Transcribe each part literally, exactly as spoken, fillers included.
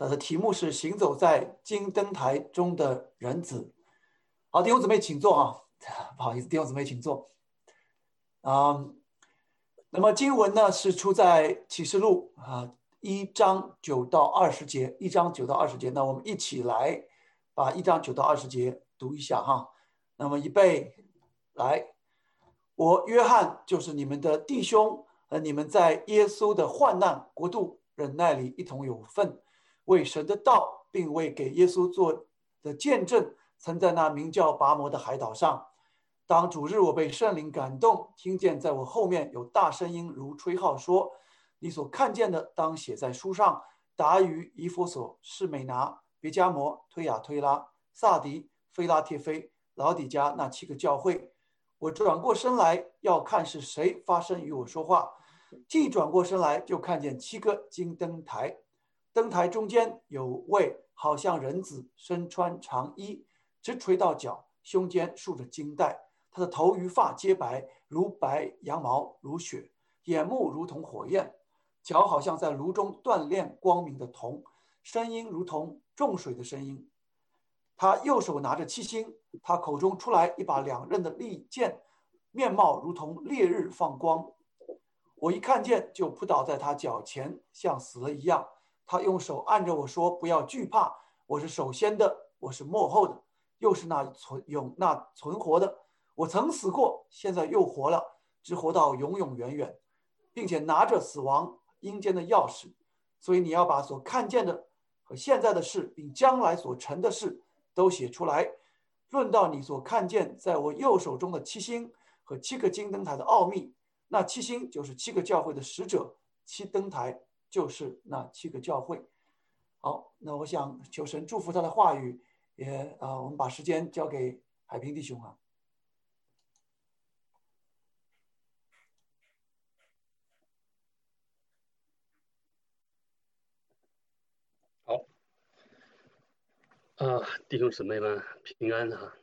它的题目是行走在金灯台中的人子。好，弟兄姊妹请坐啊，不好意思，弟兄姊妹请坐。嗯，那么经文呢是出在启示录啊一章九到二十节，一章九到二十节。那我们一起来把一章九到二十节读一下哈。那么预备来，我约翰就是你们的弟兄，和你们在耶稣的患难国度忍耐里一同有份，为神的道，并为给耶稣做的见证，曾在那名叫拔摩的海岛上。当主日，我被圣灵感动，听见在我后面有大声音如吹号说：你所看见的当写在书上，达于以弗所、士美拿、别迦摩、推雅推拉、萨迪、菲拉帖菲、老底嘉那七个教会。我转过身来，要看是谁发声与我说话。既转过身来，就看见七个金灯台，灯台中间有位好像人子，身穿长衣，直垂到脚，胸间束着金带。他的头与发皆白，如白羊毛，如雪，眼目如同火焰，脚好像在炉中锻炼光明的铜，声音如同重水的声音。他右手拿着七星，他口中出来一把两刃的利剑，面貌如同烈日放光。我一看见，就扑倒在他脚前，像死了一样。他用手按着我说：不要惧怕，我是首先的，我是末后的，又是那存永那存活的。我曾死过，现在又活了，直活到永永远远，并且拿着死亡阴间的钥匙。所以你要把所看见的和现在的事，并将来所成的事都写出来。论到你所看见在我右手中的七星和七个金灯台的奥秘，那七星就是七个教会的使者，七灯台就是那七个教会。好，那我想求神祝福他的话语，也啊、呃，我们把时间交给海平弟兄啊。 好，啊，弟兄姊妹们平安啊！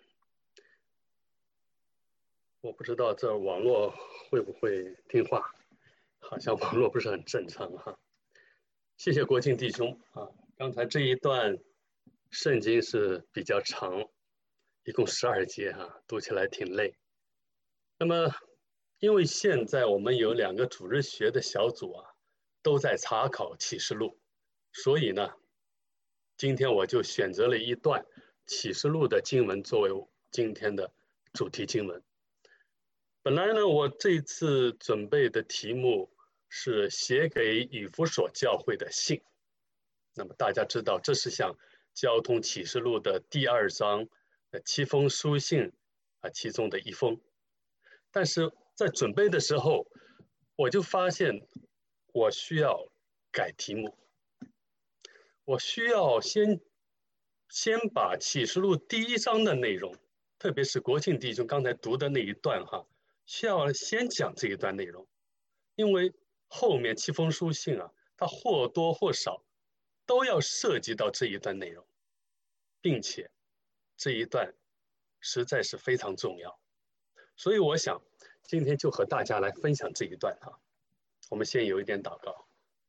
我不知道这网络会不会听话，好像网络不是很正常哈。谢谢国庆弟兄啊，刚才这一段圣经是比较长，一共十二节哈，读起来挺累。那么，因为现在我们有两个主日学的小组啊，都在查考启示录，所以呢，今天我就选择了一段启示录的经文作为今天的主题经文。本来呢，我这次准备的题目是写给以弗所教会的信。那么大家知道，这是像交通启示录的第二章的七封书信啊其中的一封。但是在准备的时候，我就发现我需要改题目。我需要先先把启示录第一章的内容，特别是国庆弟兄刚才读的那一段哈，需要先讲这一段内容，因为后面七封书信啊，它或多或少都要涉及到这一段内容，并且这一段实在是非常重要，所以我想今天就和大家来分享这一段哈。我们先有一点祷告。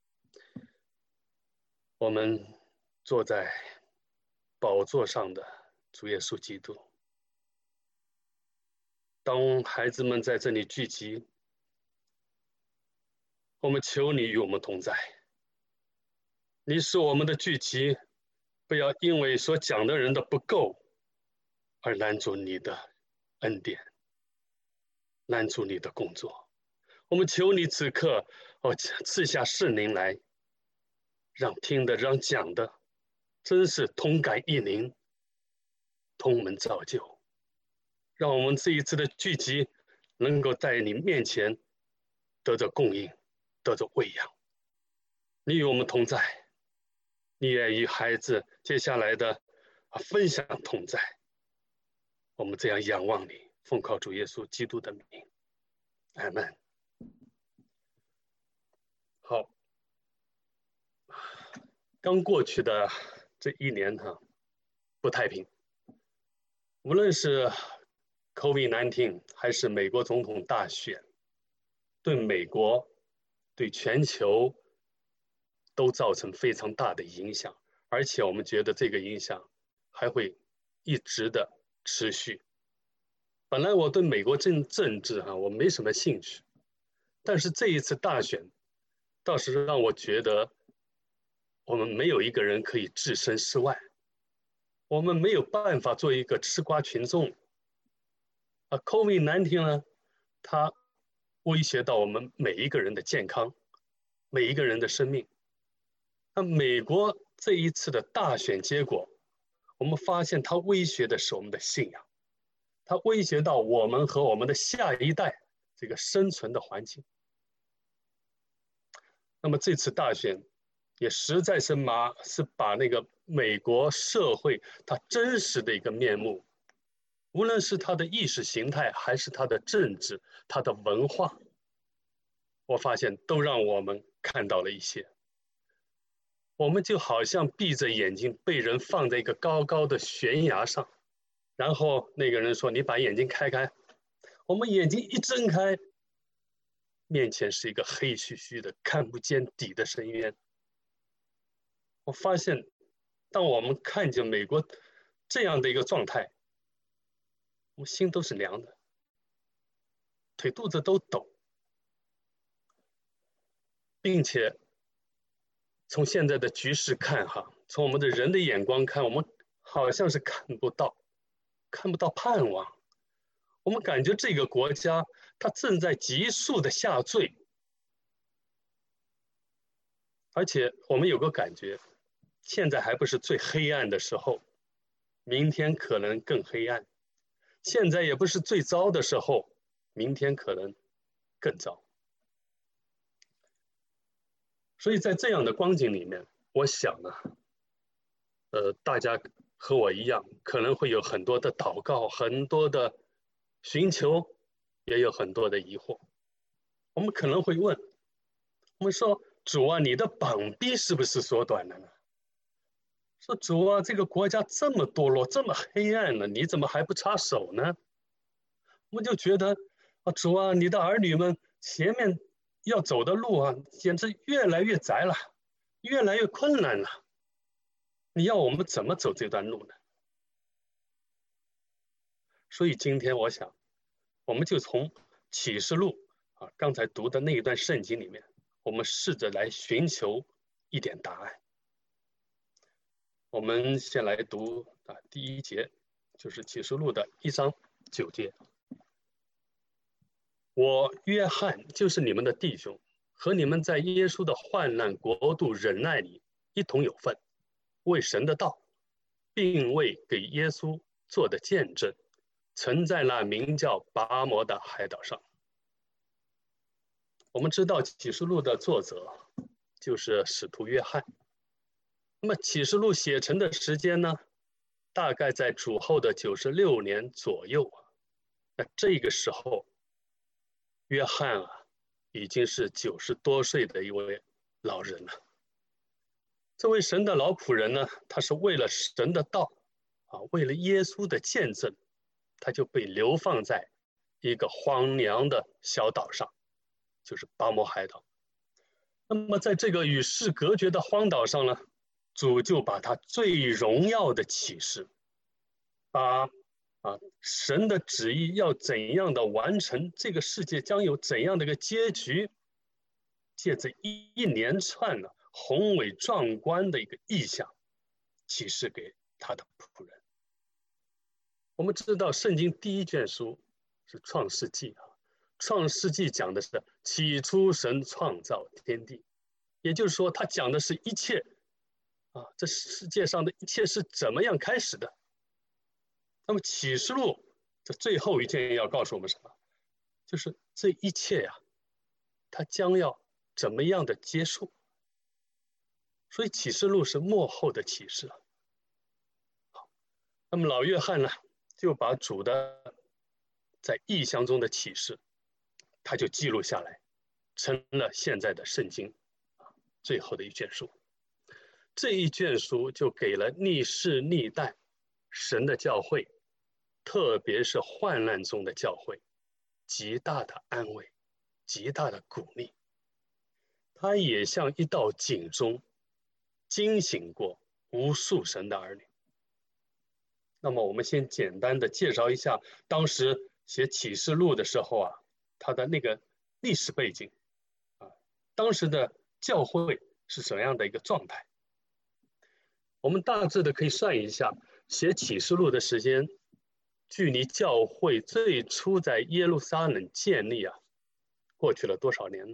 我们坐在宝座上的主耶稣基督，当孩子们在这里聚集，我们求你与我们同在。你使我们的聚集不要因为所讲的人的不够而拦阻你的恩典，拦阻你的工作。我们求你此刻哦赐下圣灵来，让听的让讲的真是同感一灵，同门造就，让我们这一次的聚集能够在你面前得着供应，得着喂养。你与我们同在，你也与孩子接下来的分享同在。我们这样仰望你，奉靠主耶稣基督的名，阿们。好，刚过去的这一年哈，不太平。无论是 COVID 十九 还是美国总统大选，对美国、对全球都造成非常大的影响， 而且我们觉得这个影响还会一直的持续。本来我对美国政政治哈、啊、我没什么兴趣，但是这一次大选倒是让我觉得我们没有一个人可以置身事外，我们没有办法做一个吃瓜群众啊。 COVID 十九 呢，它威胁到我们每一个人的健康，每一个人的生命。那美国这一次的大选结果，我们发现它威胁的是我们的信仰，它威胁到我们和我们的下一代这个生存的环境。那么这次大选也实在是马是把那个美国社会它真实的一个面目，无论是它的意识形态，还是它的政治，它的文化，我发现都让我们看到了一些。我们就好像闭着眼睛被人放在一个高高的悬崖上，然后那个人说你把眼睛开开，我们眼睛一睁开，面前是一个黑黢黢的看不见底的深渊。我发现当我们看见美国这样的一个状态，我们心都是凉的，腿肚子都抖，并且从现在的局势看哈，从我们的人的眼光看，我们好像是看不到看不到盼望。我们感觉这个国家它正在急速的下坠，而且我们有个感觉，现在还不是最黑暗的时候，明天可能更黑暗；现在也不是最糟的时候，明天可能更糟。所以在这样的光景里面，我想呢，呃，大家和我一样，可能会有很多的祷告，很多的寻求，也有很多的疑惑。我们可能会问，我们说主啊，你的膀臂是不是缩短了呢？说主啊，这个国家这么堕落，这么黑暗了，你怎么还不插手呢？我们就觉得啊，主啊，你的儿女们前面要走的路啊，简直越来越窄了，越来越困难了。你要我们怎么走这段路呢？所以今天我想，我们就从启示录啊刚才读的那一段圣经里面，我们试着来寻求一点答案。我们先来读啊第一节，就是启示录的一章九节。我约翰就是你们的弟兄，和你们在耶稣的患难国度忍耐里一同有份，为神的道，并为给耶稣做的见证，曾在那名叫拔摩的海岛上。我们知道启示录的作者就是使徒约翰。那么启示录写成的时间呢，大概在主后的九十六年左右。那这个时候，约翰啊，已经是九十多岁的一位老人了。这位神的老仆人呢，他是为了神的道啊，为了耶稣的见证，他就被流放在一个荒凉的小岛上，就是拔摩海岛。那么在这个与世隔绝的荒岛上呢，主就把他最荣耀的启示，把啊神的旨意要怎样的完成，这个世界将有怎样的一个结局，借着一一连串的宏伟壮观的一个意象，启示给他的仆人。我们知道圣经第一卷书是创世纪啊，创世纪讲的是起初神创造天地，也就是说他讲的是一切啊，这世界上的一切是怎么样开始的。那么启示录这最后一件要告诉我们什么？就是这一切呀、啊，它将要怎么样的结束？所以启示录是末后的启示。好，那么老约翰呢，就把主的在异象中的启示，他就记录下来，成了现在的圣经最后的一卷书。这一卷书就给了历世历代神的教会，特别是患难中的教会，极大的安慰，极大的鼓励。它也像一道警钟，惊醒过无数神的儿女。那么我们先简单的介绍一下当时写启示录的时候啊，它的那个历史背景啊，当时的教会是什么样的一个状态。我们大致的可以算一下，写启示录的时间距离教会最初在耶路撒冷建立啊，过去了多少年呢？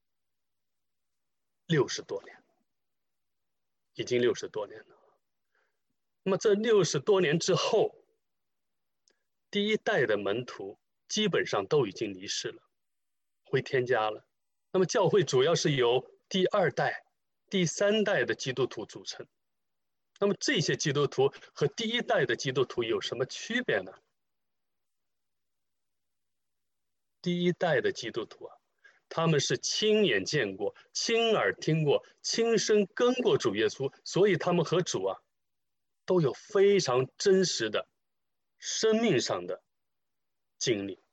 六十多年，已经六十多年了。那么这六十多年之后，第一代的门徒基本上都已经离世了，回天家了。那么教会主要是由第二代、第三代的基督徒组成。那么这些基督徒和第一代的基督徒有什么区别呢？第一代的基督徒啊，他们是亲眼见过、亲耳听过、亲身跟过主耶稣，所以他们和主啊都有非常真实的生命上的经历，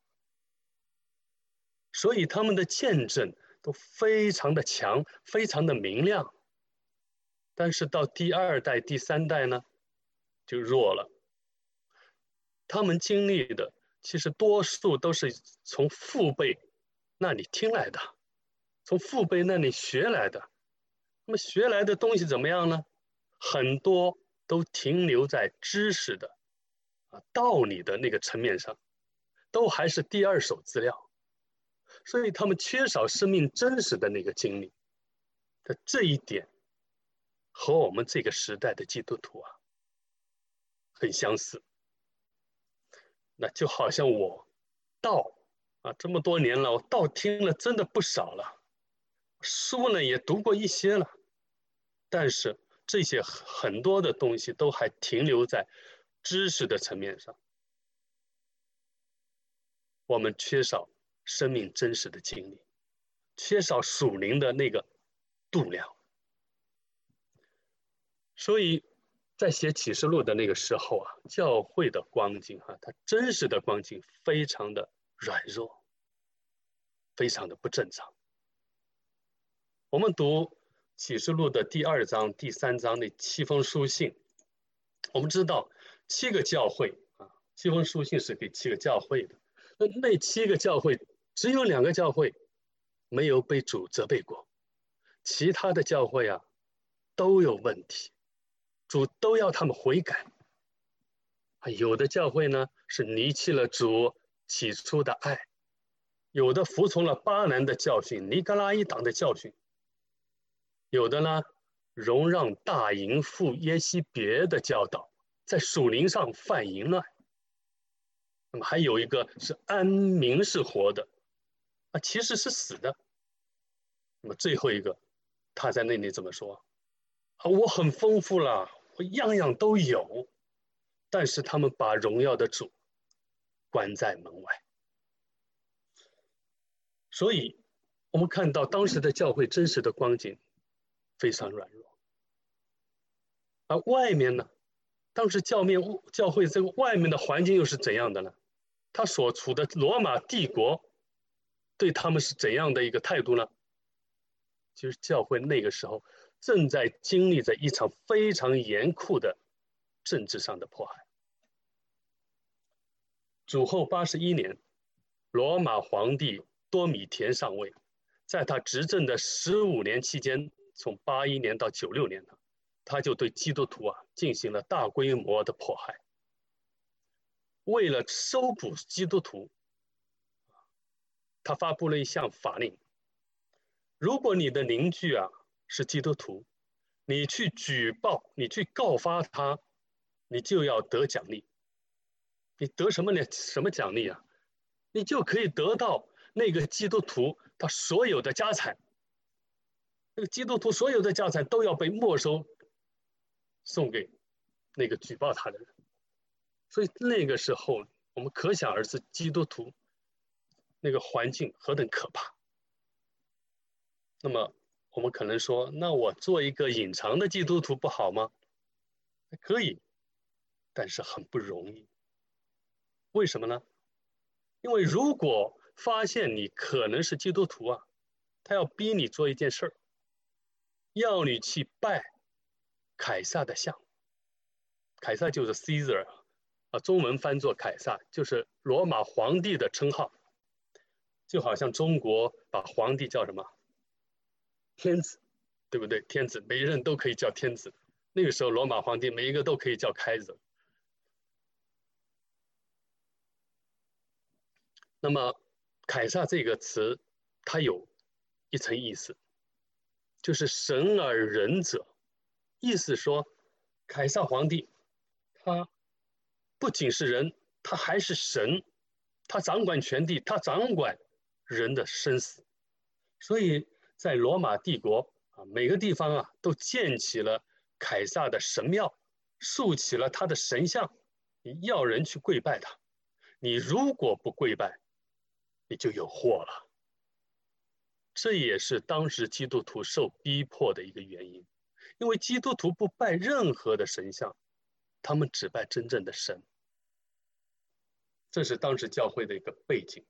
所以他们的见证都非常的强，非常的明亮。但是到第二代、第三代呢，就弱了。他们经历的其实多数都是从父辈那里听来的，从父辈那里学来的。那么学来的东西怎么样呢？很多都停留在知识的啊道理的那个层面上，都还是第二手资料，所以他们缺少生命真实的那个经历。这一点和我们这个时代的基督徒啊很相似。那就好像我道啊这么多年了，我道听了真的不少了，书呢也读过一些了，但是这些很多的东西都还停留在知识的层面上，我们缺少生命真实的经历，缺少属灵的那个度量。所以在写启示录的那个时候啊，教会的光景啊，它真实的光景非常的软弱，非常的不正常。我们读启示录的第二章、第三章那七封书信，我们知道七个教会啊，七封书信是给七个教会的。那那七个教会只有两个教会没有被主责备过，其他的教会啊都有问题。主都要他们悔改，有的教会呢是离弃了主起初的爱，有的服从了巴兰的教训、尼格拉一党的教训，有的呢容让大淫妇耶西别的教导，在属灵上犯淫乱。那么还有一个是安民是活的，啊，其实是死的。那么最后一个，他在那里怎么说？啊，我很丰富了。我样样都有，但是他们把荣耀的主关在门外。所以我们看到当时的教会真实的光景非常软弱。而外面呢，当时教面教会这个外面的环境又是怎样的呢？他所处的罗马帝国对他们是怎样的一个态度呢？其实教会那个时候正在经历着一场非常严酷的政治上的迫害。主后八十一年，罗马皇帝多米田上位，在他执政的十五年期间，从八一年到九六年呢，他就对基督徒啊进行了大规模的迫害。为了收捕基督徒，他发布了一项法令：如果你的邻居啊是基督徒，你去举报，你去告发他，你就要得奖励。你得什么呢？什么奖励啊？你就可以得到那个基督徒他所有的家产，那个基督徒所有的家产都要被没收，送给那个举报他的人。所以那个时候，我们可想而知，基督徒那个环境何等可怕。那么我们可能说，那我做一个隐藏的基督徒不好吗？可以，但是很不容易。为什么呢？因为如果发现你可能是基督徒啊，他要逼你做一件事儿，要你去拜凯撒的像。凯撒就是 Caesar 啊，中文翻作凯撒，就是罗马皇帝的称号。就好像中国把皇帝叫什么？天子，对不对？天子，每一任都可以叫天子。那个时候罗马皇帝每一个都可以叫开子。那么凯撒这个词它有一层意思，就是神而仁者，意思说凯撒皇帝他不仅是人，他还是神，他掌管权力，他掌管人的生死。所以在罗马帝国啊，每个地方啊都建起了凯撒的神庙，竖起了他的神像，你要人去跪拜他。你如果不跪拜，你就有祸了。这也是当时基督徒受逼迫的一个原因，因为基督徒不拜任何的神像，他们只拜真正的神。这是当时教会的一个背景。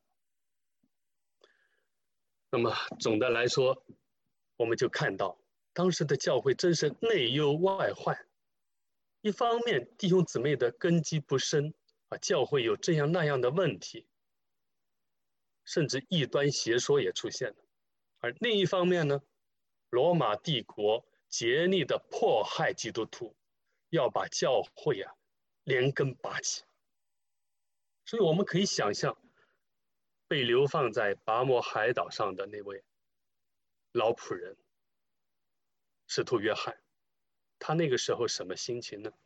那么总的来说，我们就看到当时的教会真是内忧外患。一方面弟兄姊妹的根基不深啊，教会有这样那样的问题，甚至异端邪说也出现了。而另一方面呢，罗马帝国竭力的迫害基督徒，要把教会啊连根拔起。所以我们可以想象，被流放在拔摩海岛上的那位老仆人使徒约翰，他那个时候什么心情呢？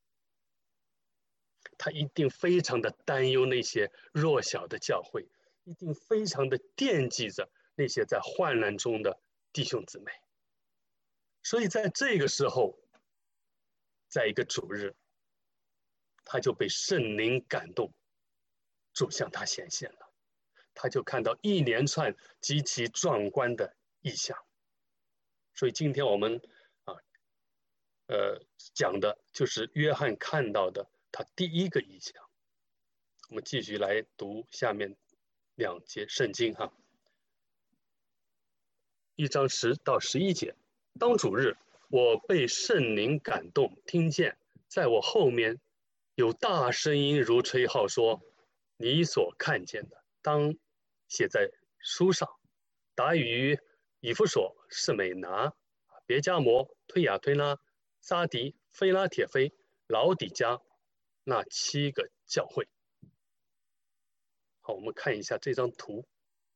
他一定非常的担忧那些弱小的教会，一定非常的惦记着那些在患难中的弟兄姊妹。所以在这个时候，在一个主日，他就被圣灵感动，主向他显现了，他就看到一连串极其壮观的异象。所以今天我们啊，呃，讲的就是约翰看到的他第一个异象。我们继续来读下面两节圣经哈，一章十到十一节。当主日，我被圣灵感动，听见在我后面有大声音如吹号说：你所看见的，当写在书上，达于以弗所、士美拿、别迦摩、推雅推拉、撒迪、非拉铁非、老底嘉那七个教会。好，我们看一下这张图。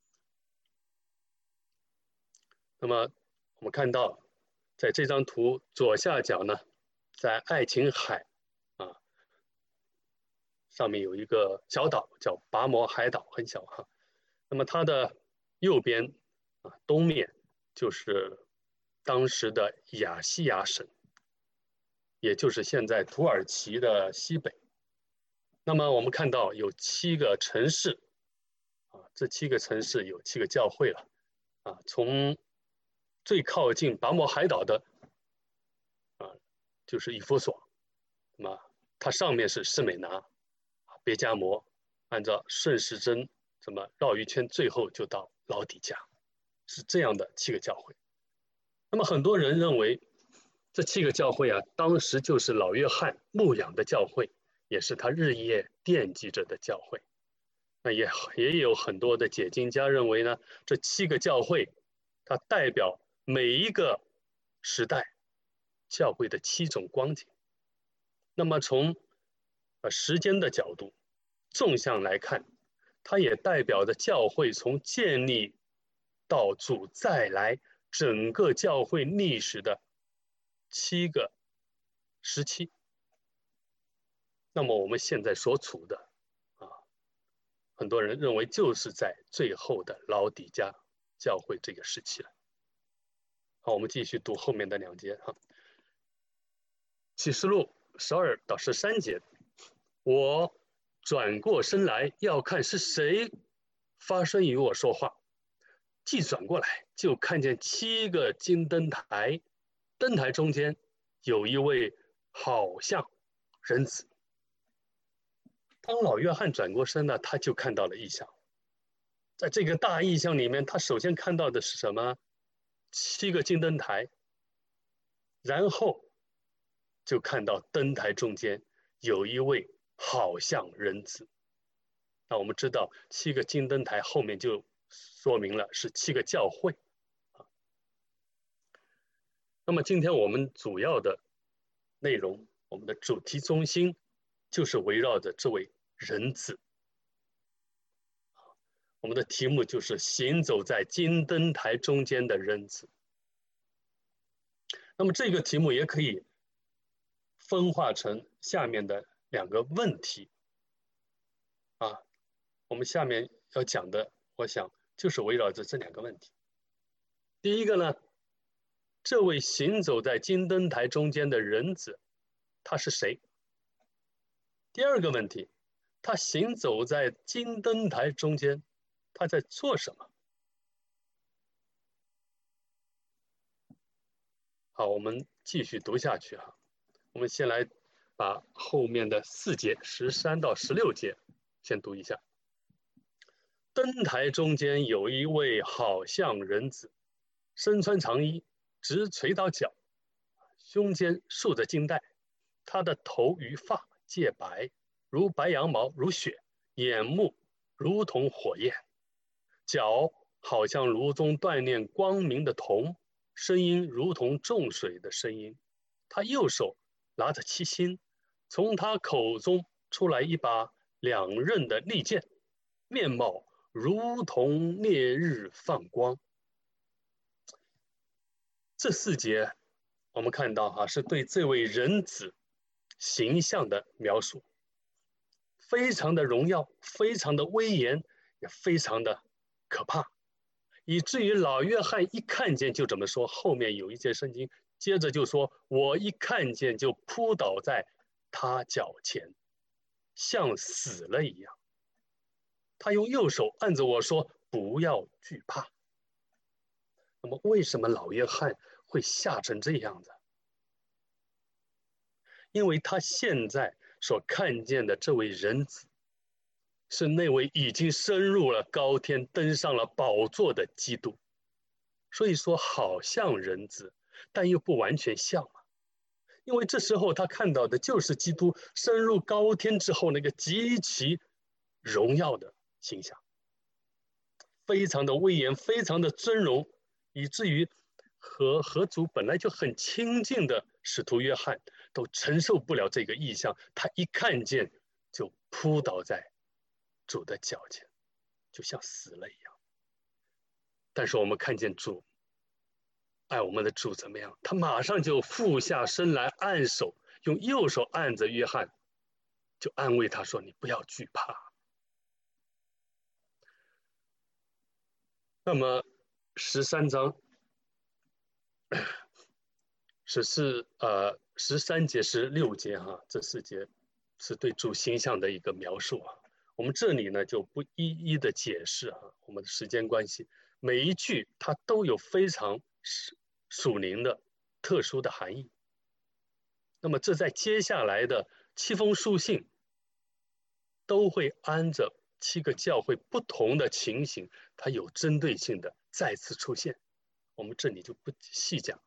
那么我们看到在这张图左下角呢，在爱琴海啊上面有一个小岛叫拔摩海岛，很小哈。那么它的右边啊东面就是当时的亚细亚省，也就是现在土耳其的西北。那么我们看到有七个城市啊，这七个城市有七个教会了啊，从最靠近拔摩海岛的啊，就是以弗所，那么它上面是士美拿、别迦摩，按照顺时针这么绕一圈，最后就到老底嘉，是这样的七个教会。那么很多人认为这七个教会啊，当时就是老约翰牧养的教会，也是他日夜惦记着的教会。那也也有很多的解经家认为呢，这七个教会它代表每一个时代教会的七种光景。那么从呃时间的角度纵向来看，它也代表着教会从建立到主再来整个教会历史的七个时期。那么我们现在所处的啊，很多人认为就是在最后的老底嘉教会这个时期了。好，我们继续读后面的两节哈。启示录十二到十三节，我转过身来要看是谁发声与我说话，既转过来就看见七个金灯台，灯台中间有一位好像人子。当老约翰转过身呢，他就看到了异象。在这个大异象里面，他首先看到的是什么？七个金灯台，然后就看到灯台中间有一位好像人子。那我们知道七个金灯台后面就说明了是七个教会。那么今天我们主要的内容，我们的主题中心就是围绕着这位人子。我们的题目就是行走在金灯台中间的人子。那么这个题目也可以分化成下面的两个问题啊，我们下面要讲的，我想就是围绕着这两个问题。第一个呢，这位行走在金灯台中间的人子，他是谁？第二个问题，他行走在金灯台中间，他在做什么？好，我们继续读下去哈。我们先来把后面的四节，十三到十六节，先读一下。灯台中间有一位好像人子，身穿长衣，直垂到脚，胸间束着金带，他的头与发皆白，如白羊毛，如雪，眼目如同火焰，脚好像炉中锻炼光明的铜，声音如同重水的声音。他右手拿着七星，从他口中出来一把两刃的利剑，面貌如同烈日放光。这四节我们看到哈，是对这位人子形象的描述，非常的荣耀，非常的威严，也非常的可怕，以至于老约翰一看见就怎么说，后面有一节圣经接着就说，我一看见就扑倒在他脚前，像死了一样。他用右手按着我说，不要惧怕。那么为什么老约翰会吓成这样子？因为他现在所看见的这位人子，是那位已经升入了高天，登上了宝座的基督。所以说好像人子，但又不完全像嘛。因为这时候他看到的就是基督升入高天之后那个极其荣耀的形象，非常的威严，非常的尊荣，以至于和和主本来就很亲近的使徒约翰都承受不了这个异象，他一看见就扑倒在主的脚前，就像死了一样。但是我们看见主，哎，我们的主怎么样？他马上就俯下身来按手，用右手按着约翰，就安慰他说：“你不要惧怕。”那么十三章十四呃十三节十六节哈，这四节是对主形象的一个描述啊。我们这里呢就不一一的解释啊，我们的时间关系，每一句它都有非常属灵的特殊的含义。那么这在接下来的七封书信都会按着七个教会不同的情形，它有针对性的再次出现，我们这里就不细讲。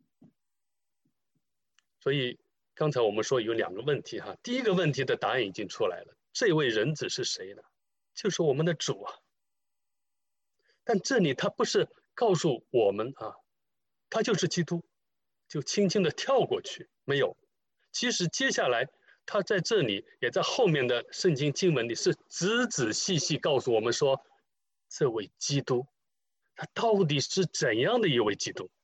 所以刚才我们说有两个问题哈，第一个问题的答案已经出来了，这位人子是谁呢？就是我们的主啊。但这里他不是告诉我们啊，他就是基督，就轻轻的跳过去，没有。其实接下来他在这里，也在后面的圣经经文里是仔仔细细告诉我们说，这位基督他到底是怎样的一位基督。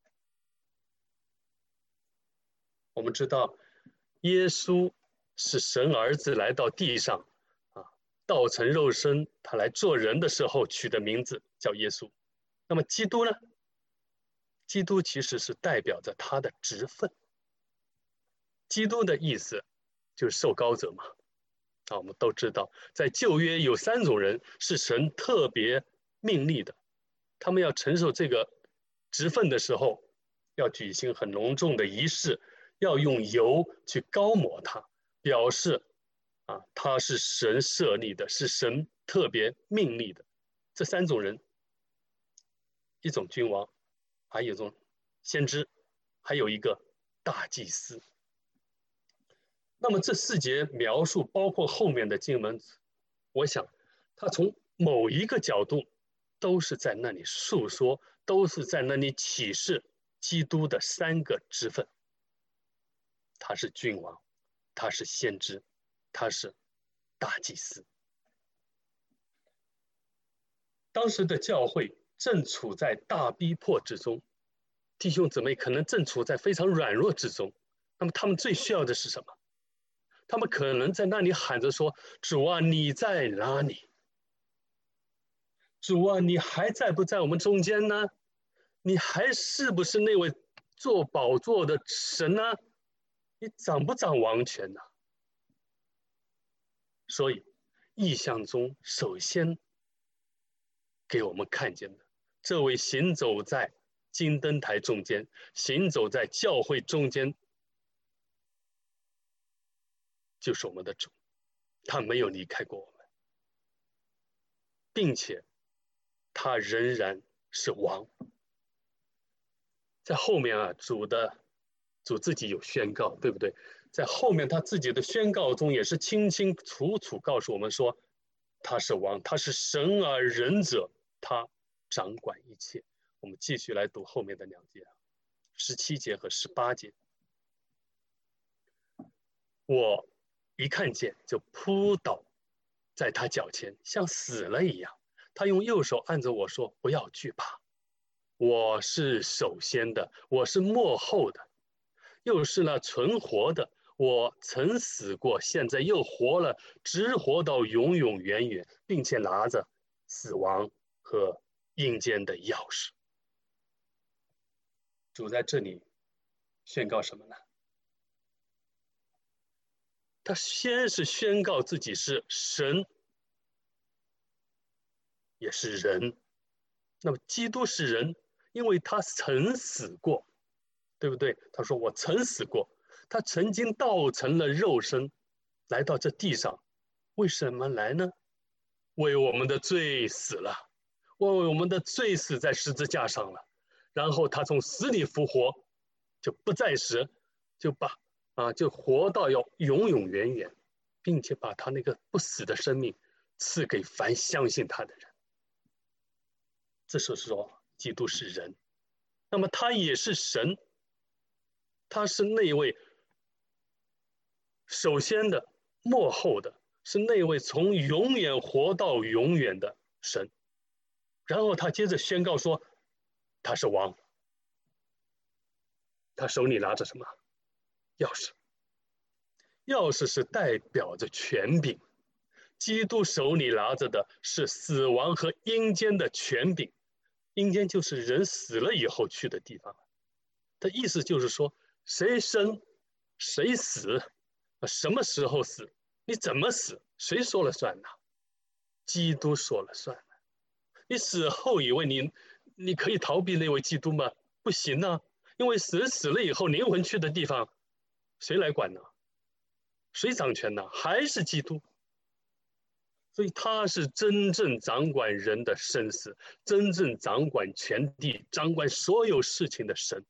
我们知道耶稣是神儿子来到地上啊，道成肉身，他来做人的时候取的名字叫耶稣。那么基督呢？基督其实是代表着他的职分。基督的意思就是受膏者嘛。啊，我们都知道在旧约有三种人是神特别命立的，他们要承受这个职分的时候，要举行很隆重的仪式，要用油去膏抹他，表示啊，他是神设立的，是神特别命立的。这三种人，一种君王，还有一种先知，还有一个大祭司。 那么这四节描述包括后面的经文，我想他从某一个角度都是在那里述说，都是在那里启示基督的三个职分。他是君王，他是先知，他是大祭司。当时的教会正处在大逼迫之中，弟兄姊妹可能正处在非常软弱之中，那么他们最需要的是什么？他们可能在那里喊着说：主啊，你在哪里？主啊，你还在不在我们中间呢？你还是不是那位坐宝座的神呢？你掌不掌王权呢？所以异象中首先给我们看见的，这位行走在金灯台中间，行走在教会中间，就是我们的主，他没有离开过我们，并且他仍然是王。在后面啊，主的主自己有宣告，对不对？在后面他自己的宣告中也是清清楚楚告诉我们说，他是王，他是神而仁者，他掌管一切。我们继续来读后面的两节，十七节和十八节。我一看见就扑倒在他脚前，像死了一样。他用右手按着我说：不要惧怕，我是首先的，我是末后的，又是那存活的。我曾死过，现在又活了，直活到永永远远，并且拿着死亡和阴间的钥匙。主在这里宣告什么呢？他先是宣告自己是神，也是人。那么基督是人，因为他曾死过，对不对？他说我曾死过，他曾经道成了肉身，来到这地上。为什么来呢？为我们的罪死了，为我们的罪死在十字架上了。然后他从死里复活，就不再死，就把啊就活到要永永远远，并且把他那个不死的生命赐给凡相信他的人。这是说基督是人，那么他也是神，他是那位首先的、末后的，是那位从永远活到永远的神。然后他接着宣告说，他是王，他手里拿着什么？钥匙。钥匙是代表着权柄，基督手里拿着的是死亡和阴间的权柄。阴间就是人死了以后去的地方。他意思就是说，谁生谁死，什么时候死，你怎么死，谁说了算呢？基督说了算。你死后以为你你可以逃避那位基督吗？不行啊，因为死死了以后灵魂去的地方谁来管呢？谁掌权呢？还是基督。所以他是真正掌管人的生死，真正掌管全地，掌管所有事情的神。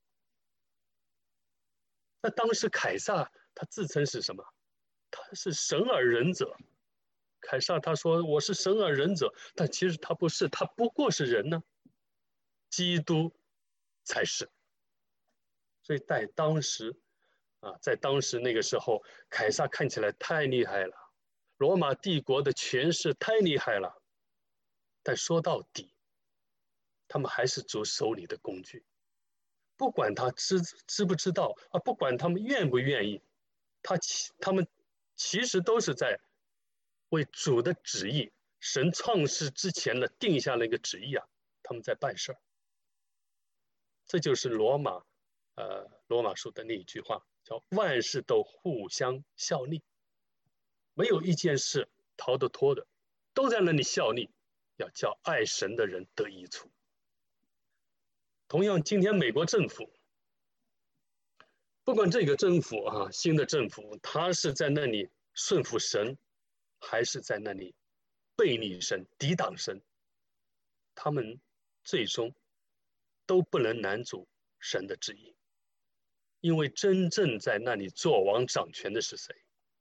那当时凯撒他自称是什么？他是神而仁者。凯撒他说我是神而仁者，但其实他不是，他不过是人呢。基督才是。所以在当时啊，在当时那个时候，凯撒看起来太厉害了，罗马帝国的权势太厉害了，但说到底，他们还是主手里的工具。不管他知知不知道啊，不管他们愿不愿意，他他们其实都是在为主的旨意，神创世之前的定下了一个旨意啊，他们在办事儿。这就是罗马，呃，罗马书的那一句话，叫万事都互相效力，没有一件事逃得脱的，都在那里效力，要叫爱神的人得益处。同样，今天美国政府，不管这个政府啊，新的政府，他是在那里顺服神，还是在那里背逆神、抵挡神，他们最终都不能拦阻神的旨意，因为真正在那里做王掌权的是谁？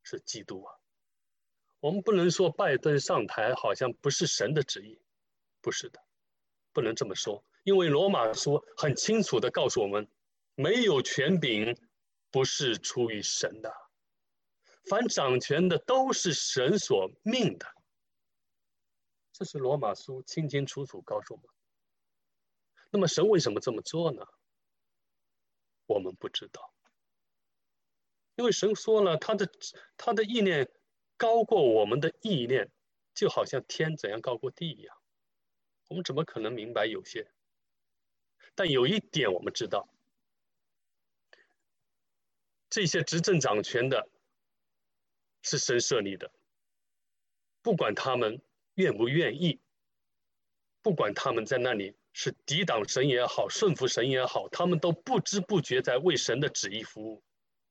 是基督啊。我们不能说拜登上台好像不是神的旨意，不是的，不能这么说，因为罗马书很清楚地告诉我们，没有权柄不是出于神的，凡掌权的都是神所命的，这是罗马书清清楚楚告诉我们。那么神为什么这么做呢？我们不知道，因为神说了，他的他的意念高过我们的意念，就好像天怎样高过地一样，我们怎么可能明白有些？但有一点我们知道，这些执政掌权的是神设立的，不管他们愿不愿意，不管他们在那里是抵挡神也好，顺服神也好，他们都不知不觉在为神的旨意服务。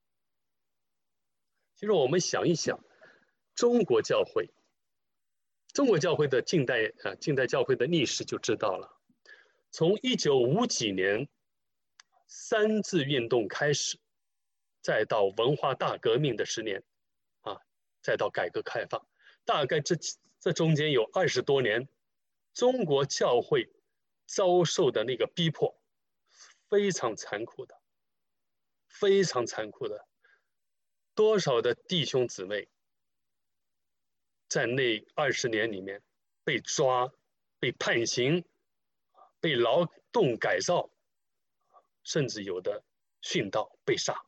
其实我们想一想，中国教会，中国教会的近代啊，近代教会的历史就知道了。从一九五几年三自运动开始，再到文化大革命的十年，啊，再到改革开放，大概这这中间有二十多年，中国教会遭受的那个逼迫，非常残酷的，非常残酷的。多少的弟兄姊妹在那二十年里面被抓、被判刑、被劳动改造，甚至有的殉道被杀。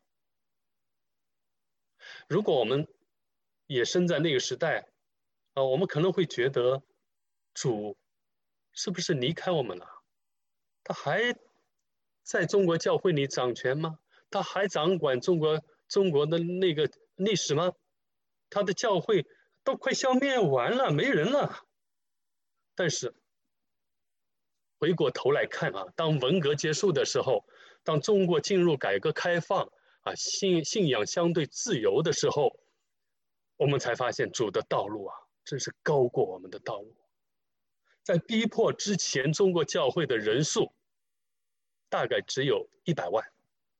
如果我们也生在那个时代，啊，我们可能会觉得主是不是离开我们了？他还在中国教会里掌权吗？他还掌管中国中国的那个历史吗？他的教会都快消灭完了，没人了。但是回过头来看啊，当文革结束的时候，当中国进入改革开放啊，信信仰相对自由的时候，我们才发现主的道路啊，真是高过我们的道路。在逼迫之前，中国教会的人数大概只有一百万。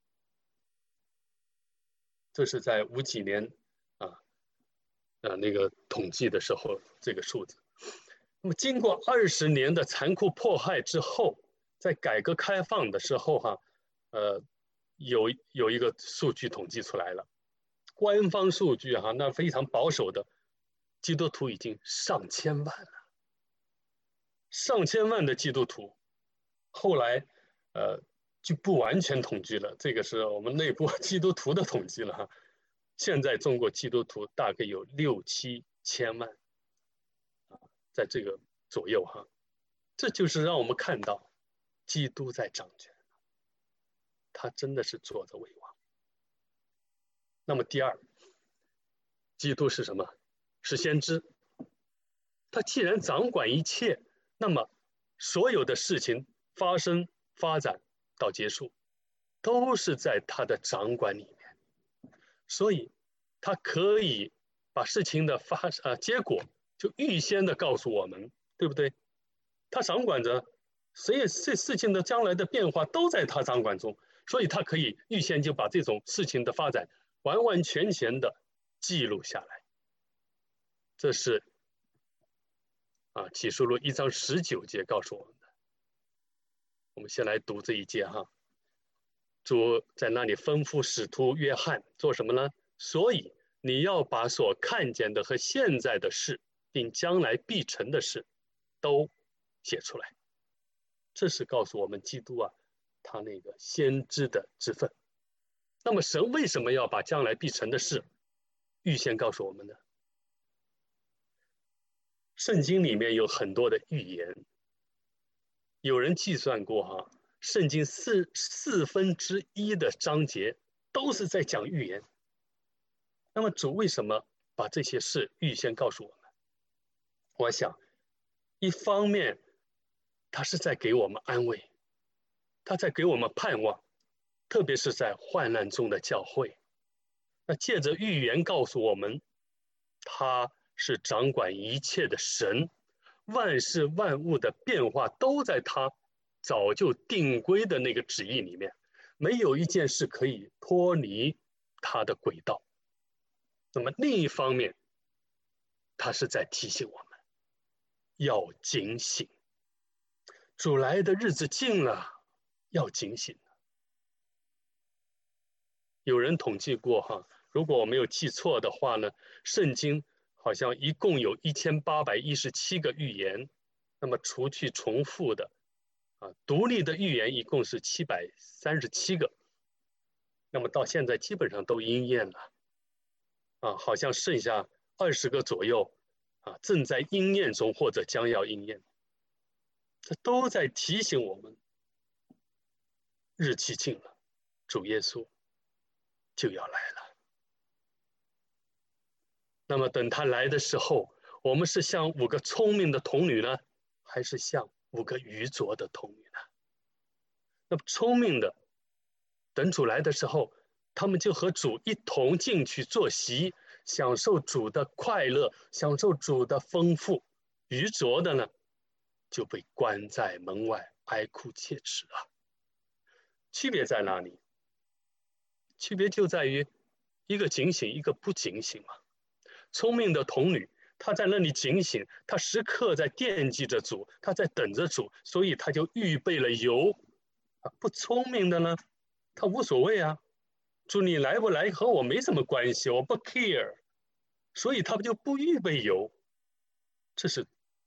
这是在五几年啊，啊那个统计的时候这个数字。那么经过二十年的残酷迫害之后，在改革开放的时候哈、啊，呃，有有一个数据统计出来了，官方数据哈、啊，那非常保守的，基督徒已经上千万了，上千万的基督徒。后来呃。就不完全统计了，这个是我们内部基督徒的统计了哈。现在中国基督徒大概有六七千万，在这个左右哈。这就是让我们看到，基督在掌权，他真的是坐着为王。那么第二，基督是什么？是先知。他既然掌管一切，那么所有的事情发生、发展到结束，都是在他的掌管里面，所以他可以把事情的发呃结果就预先的告诉我们，对不对？他掌管着，所以这事情的将来的变化都在他掌管中，所以他可以预先就把这种事情的发展完完全全的记录下来。这是啊启示录一章十九节告诉我们的。我们先来读这一节哈。主在那里吩咐使徒约翰做什么呢？所以你要把所看见的和现在的事，并将来必成的事，都写出来。这是告诉我们基督啊，他那个先知的职分。那么神为什么要把将来必成的事预先告诉我们呢？圣经里面有很多的预言，有人计算过哈、啊。圣经四四分之一的章节都是在讲预言。那么主为什么把这些事预先告诉我们？我想，一方面他是在给我们安慰，他在给我们盼望，特别是在患难中的教会。那借着预言告诉我们，他是掌管一切的神，万事万物的变化都在他早就定规的那个旨意里面，没有一件事可以脱离他的轨道。 那么另一方面，他是在提醒我们要警醒，主来的日子近了，要警醒。有人统计过哈，如果我没有记错的话呢，圣经好像一共有一千八百一十七个预言，那么除去重复的啊，独立的预言一共是七百三十七个，那么到现在基本上都应验了啊，好像剩下二十个左右啊，正在应验中或者将要应验，这都在提醒我们，日期近了，主耶稣就要来了。那么等他来的时候，我们是像五个聪明的童女呢，还是像五个愚拙的童女呢？那么聪明的，等主来的时候，他们就和主一同进去坐席，享受主的快乐，享受主的丰富。愚拙的呢，就被关在门外，哀哭切齿啊。区别在哪里？区别就在于一个警醒，一个不警醒嘛。聪明的童女，她在那里警醒，她时刻在惦记着主，她在等着主，所以她就预备了油。不聪明的呢，她无所谓啊，主你来不来和我没什么关系，我不 care， 所以她就不预备油。这是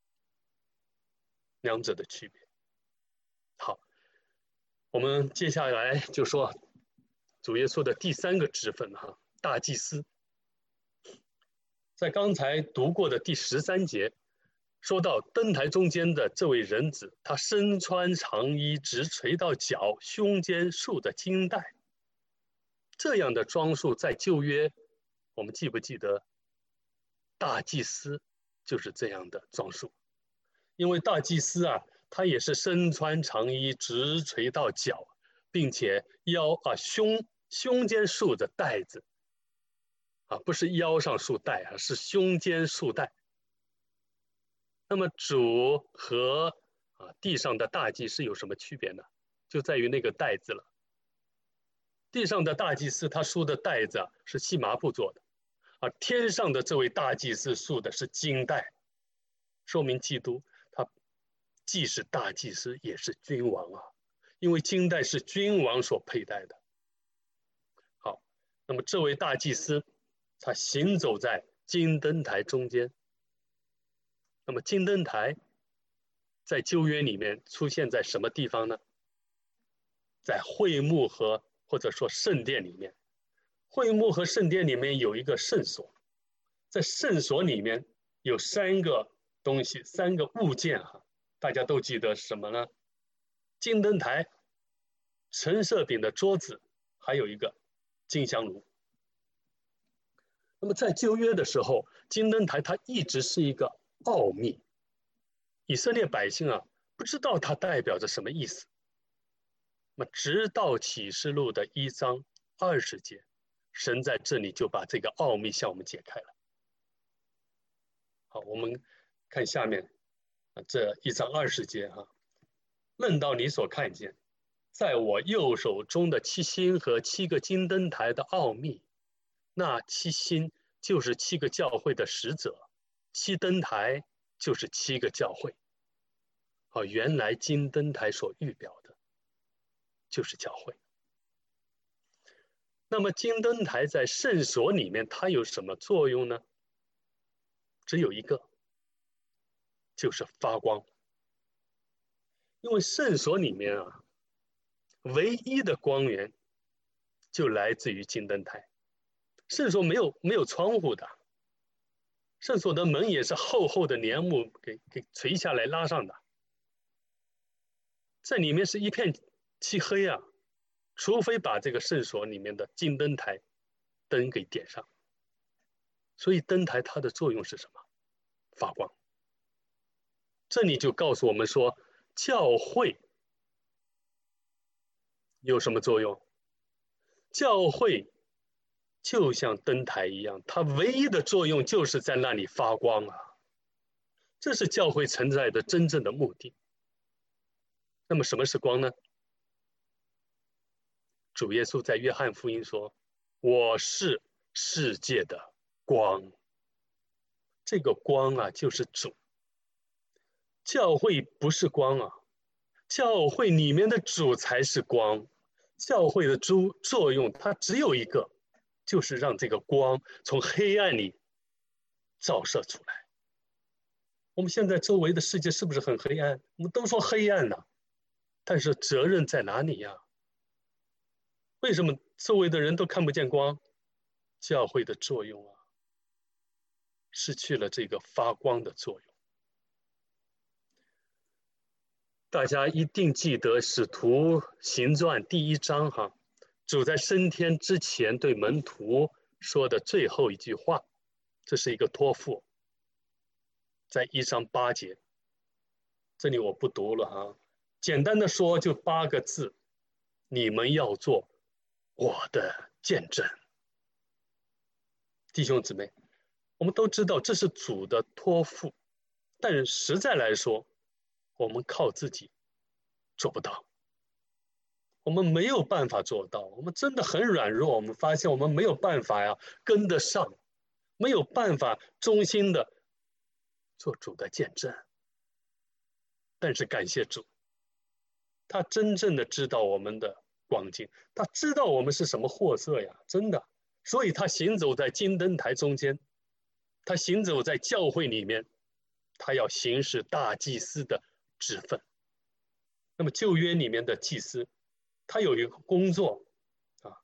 两者的区别。好，我们接下来就说主耶稣的第三个职分哈，大祭司。在刚才读过的第十三节，说到灯台中间的这位人子，他身穿长衣，直垂到脚，胸间束着金带。这样的装束在旧约，我们记不记得大祭司就是这样的装束？因为大祭司啊，他也是身穿长衣，直垂到脚，并且腰啊胸胸间束着带子。啊，不是腰上束带啊，是胸间束带。那么主和啊地上的大祭司有什么区别呢？就在于那个带子了。地上的大祭司他束的带子啊是细麻布做的，而天上的这位大祭司束的是金带，说明基督他既是大祭司也是君王啊，因为金带是君王所佩戴的。好，那么这位大祭司他行走在金灯台中间。那么金灯台在旧约里面出现在什么地方呢？在会幕和或者说圣殿里面。会幕和圣殿里面有一个圣所，在圣所里面有三个东西，三个物件哈，大家都记得什么呢？金灯台、陈设饼的桌子，还有一个金香炉。那么在旧约的时候，金灯台它一直是一个奥秘，以色列百姓啊不知道它代表着什么意思。那么直到启示录的一章二十节，神在这里就把这个奥秘向我们解开了。好，我们看下面这一章二十节啊，论到你所看见，在我右手中的七星和七个金灯台的奥秘。那七星就是七个教会的使者，七灯台就是七个教会。好，原来金灯台所预表的就是教会。那么金灯台在圣所里面它有什么作用呢？只有一个，就是发光。因为圣所里面啊，唯一的光源就来自于金灯台。圣所没有没有窗户的，圣所的门也是厚厚的帘幕给给垂下来拉上的，在里面是一片漆黑啊，除非把这个圣所里面的金灯台灯给点上。所以灯台它的作用是什么？发光。这里就告诉我们说，教会有什么作用？教会就像灯台一样，它唯一的作用就是在那里发光啊，这是教会存在的真正的目的。那么什么是光呢？主耶稣在约翰福音说，我是世界的光，这个光啊就是主。教会不是光啊，教会里面的主才是光。教会的主作用它只有一个，就是让这个光从黑暗里照射出来。我们现在周围的世界是不是很黑暗？我们都说黑暗呢、啊，但是责任在哪里呀？为什么周围的人都看不见光？教会的作用啊，失去了这个发光的作用。大家一定记得《使徒行传》第一章哈，主在升天之前对门徒说的最后一句话，这是一个托付，在一章八节。这里我不读了哈，简单的说就八个字：你们要做我的见证。弟兄姊妹，我们都知道这是主的托付，但实在来说，我们靠自己做不到，我们没有办法做到，我们真的很软弱。我们发现我们没有办法呀跟得上，没有办法忠心的做主的见证。但是感谢主，他真正的知道我们的光景，他知道我们是什么货色呀，真的。所以他行走在金灯台中间，他行走在教会里面，他要行使大祭司的职分。那么旧约里面的祭司，他有一个工作啊，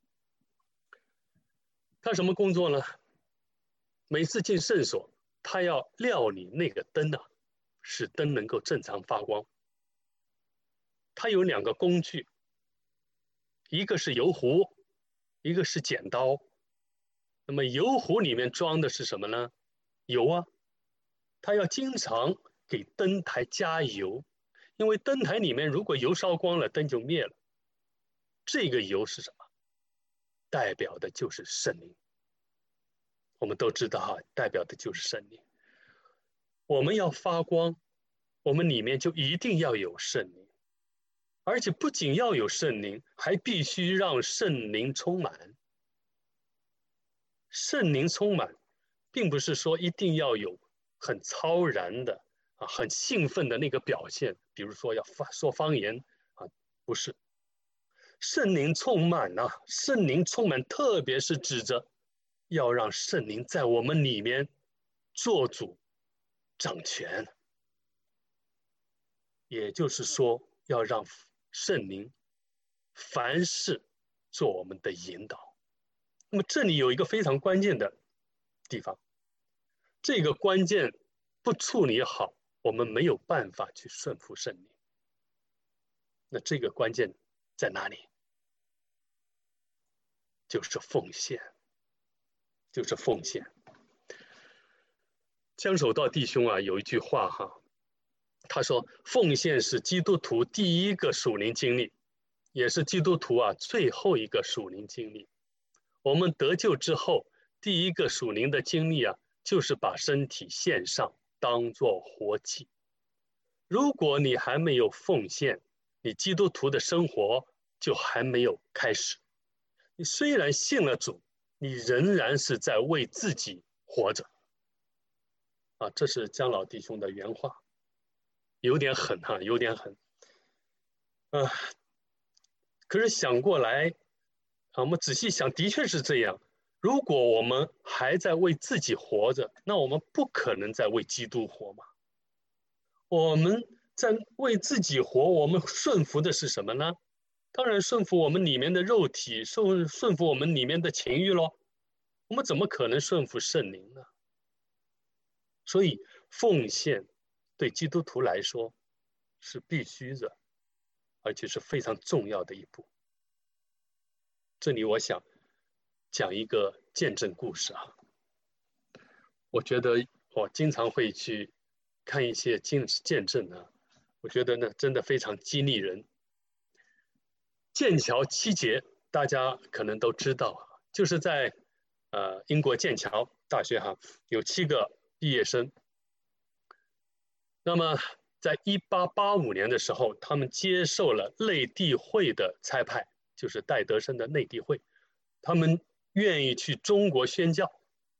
他什么工作呢？每次进圣所，他要料理那个灯啊，使灯能够正常发光。他有两个工具，一个是油壶，一个是剪刀。那么油壶里面装的是什么呢？油啊，他要经常给灯台加油，因为灯台里面如果油烧光了，灯就灭了。这个油是什么？代表的就是圣灵。我们都知道哈，代表的就是圣灵。我们要发光，我们里面就一定要有圣灵，而且不仅要有圣灵，还必须让圣灵充满。圣灵充满，并不是说一定要有很超然的啊、很兴奋的那个表现，比如说要发说方言啊，不是。圣灵充满啊，圣灵充满，特别是指着要让圣灵在我们里面做主掌权，也就是说，要让圣灵凡事做我们的引导。那么这里有一个非常关键的地方，这个关键不处理好，我们没有办法去顺服圣灵。那这个关键在哪里？就是奉献，就是奉献。江守道弟兄啊，有一句话哈，他说：“奉献是基督徒第一个属灵经历，也是基督徒啊最后一个属灵经历。我们得救之后，第一个属灵的经历啊，就是把身体献上，当作活祭。如果你还没有奉献，你基督徒的生活就还没有开始。你虽然信了主，你仍然是在为自己活着。”啊，这是江老弟兄的原话，有点狠哈、啊，有点狠。啊，可是想过来，啊，我们仔细想，的确是这样。如果我们还在为自己活着，那我们不可能在为基督活嘛。我们在为自己活，我们顺服的是什么呢？当然顺服我们里面的肉体，顺顺服我们里面的情欲咯。我们怎么可能顺服圣灵呢？所以奉献对基督徒来说是必须的，而且是非常重要的一步。这里我想讲一个见证故事啊。我觉得我经常会去看一些见证啊，我觉得呢真的非常激励人。剑桥七杰大家可能都知道，就是在呃英国剑桥大学哈，有七个毕业生。那么在一八八五年的时候，他们接受了内地会的差派，就是戴德生的内地会，他们愿意去中国宣教。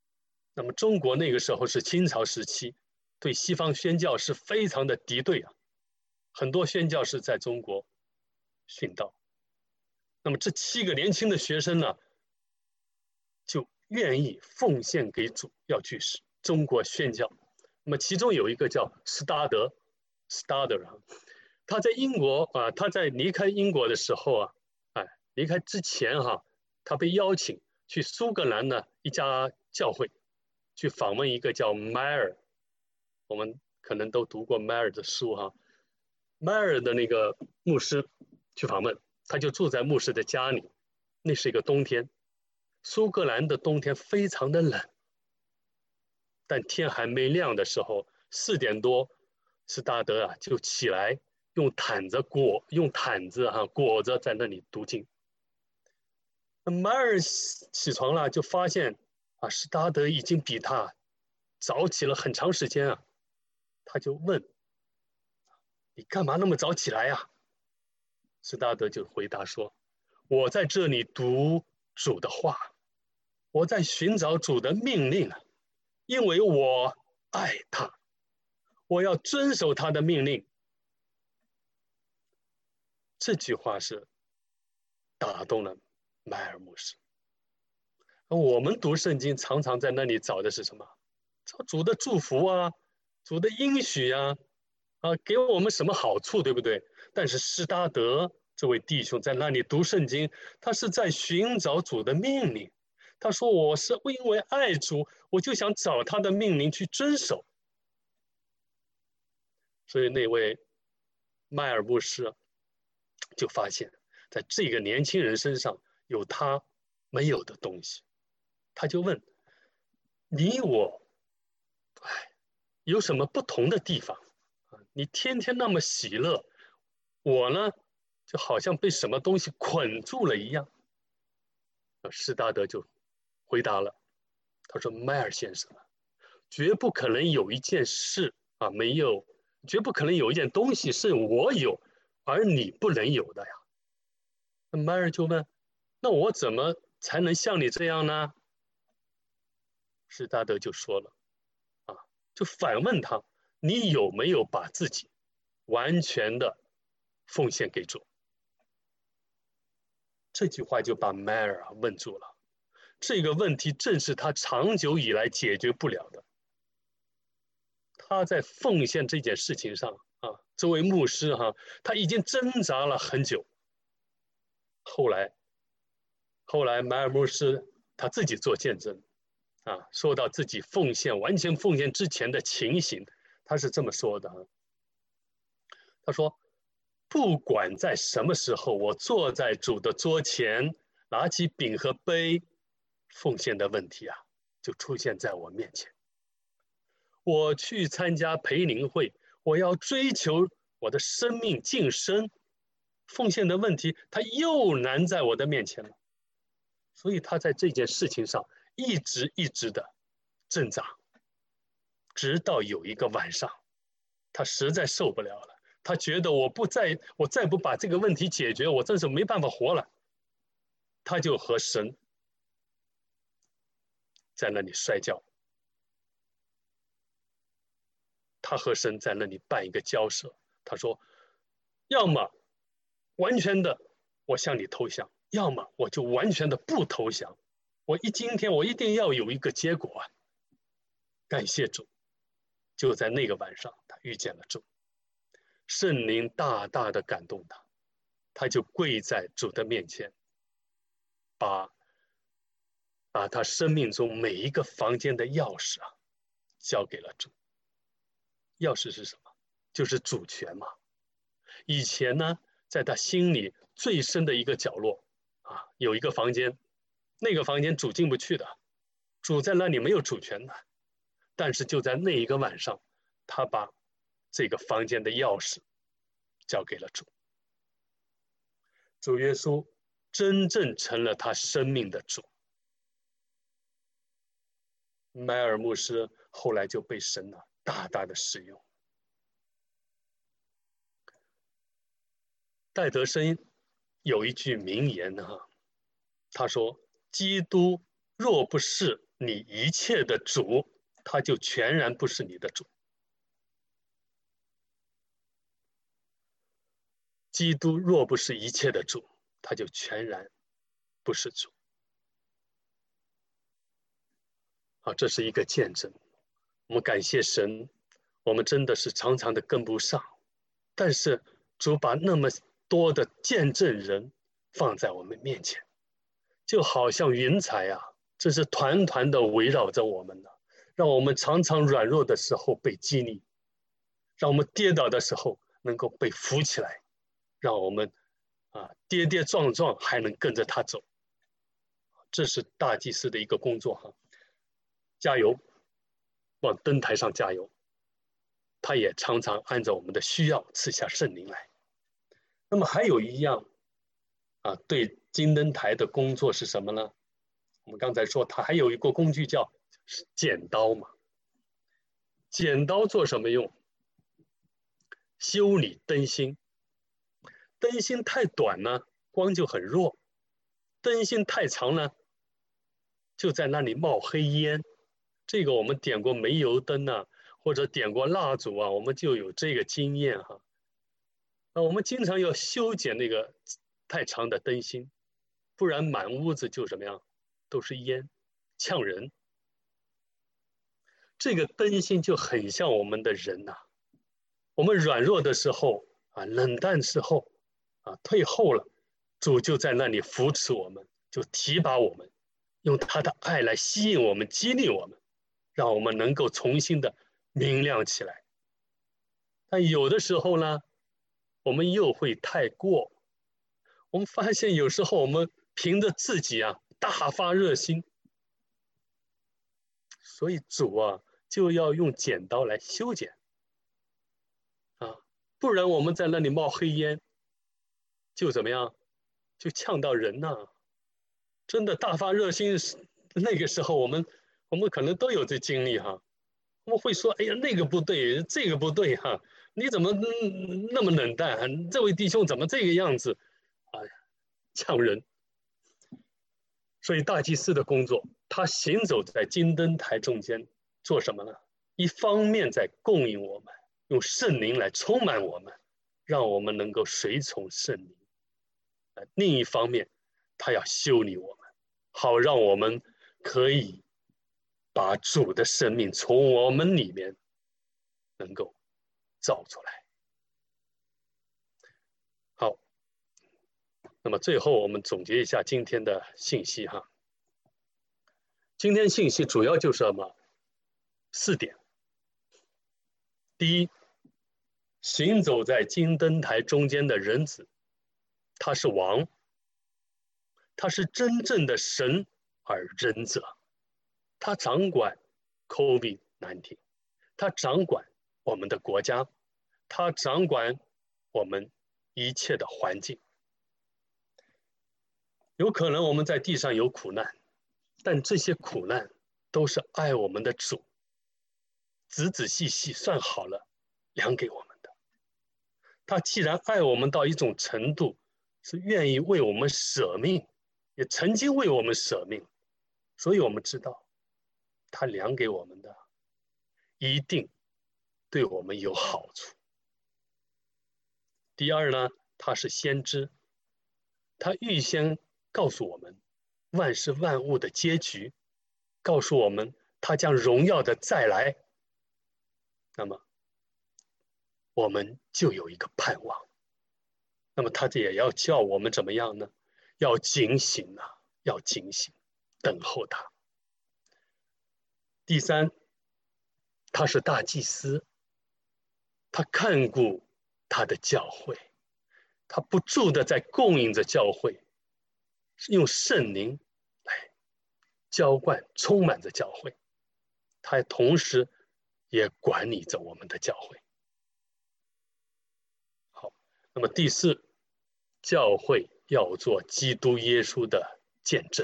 那么中国那个时候是清朝时期，对西方宣教是非常的敌对啊，很多宣教士在中国殉道。那么这七个年轻的学生呢，就愿意奉献给主，要去中国宣教。那么其中有一个叫斯达德 ，Stoddard， 他在英国啊，他在离开英国的时候啊，哎，离开之前哈、啊，他被邀请去苏格兰的一家教会，去访问一个叫迈尔，我们可能都读过迈尔的书哈、啊，迈尔的那个牧师去访问，他就住在牧师的家里，那是一个冬天。苏格兰的冬天非常的冷，但天还没亮的时候，四点多，斯大德啊就起来，用毯子裹，用毯子哈、啊、裹着在那里读经。那迈尔起床了，就发现啊，斯大德已经比他早起了很长时间啊，他就问：“你干嘛那么早起来呀、啊？”斯大德就回答说：“我在这里读主的话。”我在寻找主的命令啊，因为我爱他，我要遵守他的命令。这句话是打动了迈尔牧师。我们读圣经常常在那里找的是什么？找主的祝福啊，主的应许啊，啊，给我们什么好处，对不对？但是施达德这位弟兄在那里读圣经，他是在寻找主的命令。他说：“我是因为爱主，我就想找他的命令去遵守。”所以那位迈尔牧师就发现，在这个年轻人身上有他没有的东西，他就问：“你我，哎，有什么不同的地方？你天天那么喜乐，我呢，就好像被什么东西捆住了一样。”施大德就回答了，他说：“迈尔先生啊，绝不可能有一件事啊没有，绝不可能有一件东西是我有而你不能有的呀。”那迈尔就问：“那我怎么才能像你这样呢？”施大德就说了，啊，就反问他：“你有没有把自己完全的奉献给主？”这句话就把迈尔啊问住了。这个问题正是他长久以来解决不了的。他在奉献这件事情上啊，这位牧师哈、啊，他已经挣扎了很久。后来，后来迈尔牧师他自己做见证啊，说到自己奉献完全奉献之前的情形，他是这么说的啊。他说：“不管在什么时候，我坐在主的桌前，拿起饼和杯。”奉献的问题啊，就出现在我面前。我去参加培灵会，我要追求我的生命晋升，奉献的问题，它又难在我的面前了。所以他在这件事情上一直一直的挣扎，直到有一个晚上，他实在受不了了，他觉得我不再，我再不把这个问题解决，我真是没办法活了。他就和神在那里摔跤，他和神在那里办一个交涉。他说：“要么完全的我向你投降，要么我就完全的不投降。我一今天我一定要有一个结果啊！”感谢主，就在那个晚上，他遇见了主，圣灵大大的感动他，他就跪在主的面前，把。把他生命中每一个房间的钥匙啊，交给了主。钥匙是什么？就是主权嘛。以前呢，在他心里最深的一个角落啊，有一个房间，那个房间主进不去的，主在那里没有主权的。但是就在那一个晚上，他把这个房间的钥匙交给了主。主耶稣真正成了他生命的主。迈尔牧师后来就被神啊大大的使用。戴德生有一句名言哈、啊，他说：“基督若不是你一切的主，他就全然不是你的主。基督若不是一切的主，他就全然不是主。好，这是一个见证。我们感谢神，我们真的是常常的跟不上，但是主把那么多的见证人放在我们面前，就好像云彩啊，这是团团的围绕着我们呢，让我们常常软弱的时候被激励，让我们跌倒的时候能够被扶起来，让我们啊跌跌撞撞还能跟着他走。这是大祭司的一个工作哈，加油，往灯台上加油。他也常常按照我们的需要赐下圣灵来。那么还有一样啊，对金灯台的工作是什么呢？我们刚才说它还有一个工具叫剪刀嘛。剪刀做什么用？修理灯芯。灯芯太短呢，光就很弱；灯芯太长呢，就在那里冒黑烟。这个我们点过煤油灯啊，或者点过蜡烛啊，我们就有这个经验哈。那我们经常要修剪那个太长的灯芯，不然满屋子就怎么样，都是烟，呛人。这个灯芯就很像我们的人呐、啊，我们软弱的时候啊，冷淡时候啊，退后了，主就在那里扶持我们，就提拔我们，用他的爱来吸引我们，激励我们，让我们能够重新的明亮起来。但有的时候呢，我们又会太过，我们发现有时候我们凭着自己啊大发热心，所以主啊就要用剪刀来修剪啊，不然我们在那里冒黑烟，就怎么样，就呛到人呐、啊。真的大发热心，那个时候我们我们可能都有这经历哈，我们会说，哎呀那个不对，这个不对哈，你怎么那么冷淡？这位弟兄怎么这个样子？哎呀，呛人。所以大祭司的工作，他行走在金灯台中间，做什么呢？一方面在供应我们，用圣灵来充满我们，让我们能够随从圣灵；另一方面，他要修理我们，好让我们可以把主的生命从我们里面能够造出来。好，那么最后我们总结一下今天的信息哈。今天信息主要就是什么？四点。第一，行走在金灯台中间的人子，他是王，他是真正的神而忍者，他掌管 COVID 十九， 他掌管我们的国家，他掌管我们一切的环境。有可能我们在地上有苦难，但这些苦难都是爱我们的主仔仔细细算好了量给我们的。他既然爱我们到一种程度，是愿意为我们舍命，也曾经为我们舍命，所以我们知道他量给我们的一定对我们有好处。第二呢，他是先知，他预先告诉我们万事万物的结局，告诉我们他将荣耀的再来，那么我们就有一个盼望。那么他这也要叫我们怎么样呢？要警醒啊，要警醒，等候他。第三，他是大祭司，他看顾他的教会，他不住的在供应着教会，用圣灵来浇灌充满着教会，他同时也管理着我们的教会。好，那么第四，教会要做基督耶稣的见证。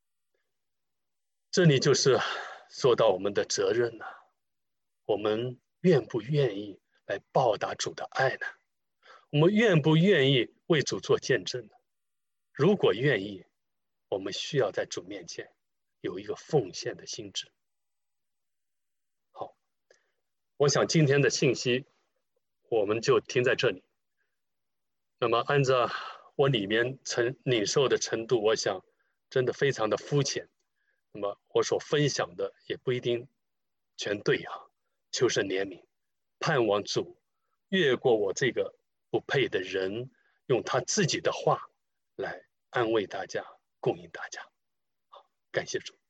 这里就是说到我们的责任了、啊，我们愿不愿意来报答主的爱呢？我们愿不愿意为主做见证呢？如果愿意，我们需要在主面前有一个奉献的心智。好，我想今天的信息我们就听在这里。那么按照我里面曾领受的程度，我想真的非常的肤浅。那么我所分享的也不一定全对啊。求神怜悯，盼望主越过我这个不配的人，用他自己的话来安慰大家，供应大家。好，感谢主。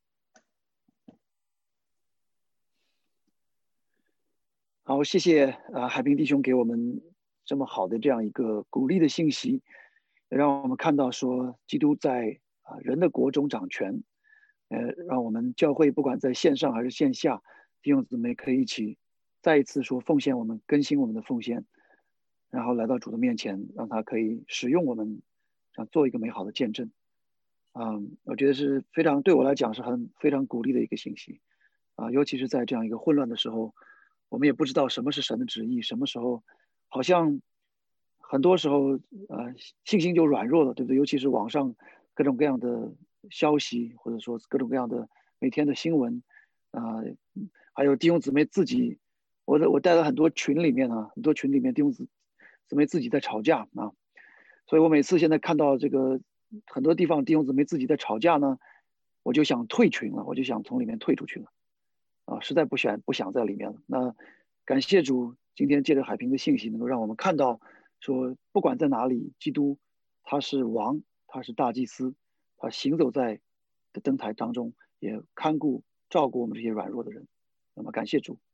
好，谢谢啊，海平弟兄给我们这么好的这样一个鼓励的信息，让我们看到说基督在啊人的国中掌权，呃，让我们教会不管在线上还是线下，弟兄姊妹可以一起再一次说奉献我们，更新我们的奉献，然后来到主的面前，让他可以使用我们，想做一个美好的见证。嗯，我觉得是非常对我来讲是很非常鼓励的一个信息啊，尤其是在这样一个混乱的时候。我们也不知道什么是神的旨意，什么时候好像很多时候呃信心就软弱了，对不对？尤其是网上各种各样的消息，或者说各种各样的每天的新闻啊、呃，还有弟兄姊妹自己，我的我带了很多群里面啊，很多群里面弟兄姊妹自己在吵架啊，所以我每次现在看到这个很多地方弟兄姊妹自己在吵架呢，我就想退群了，我就想从里面退出去了。啊，实在不想不想在里面了。那感谢主，今天借着海平的信息，能够让我们看到，说不管在哪里，基督他是王，他是大祭司，他行走在的灯台当中，也看顾照顾我们这些软弱的人。那么感谢主。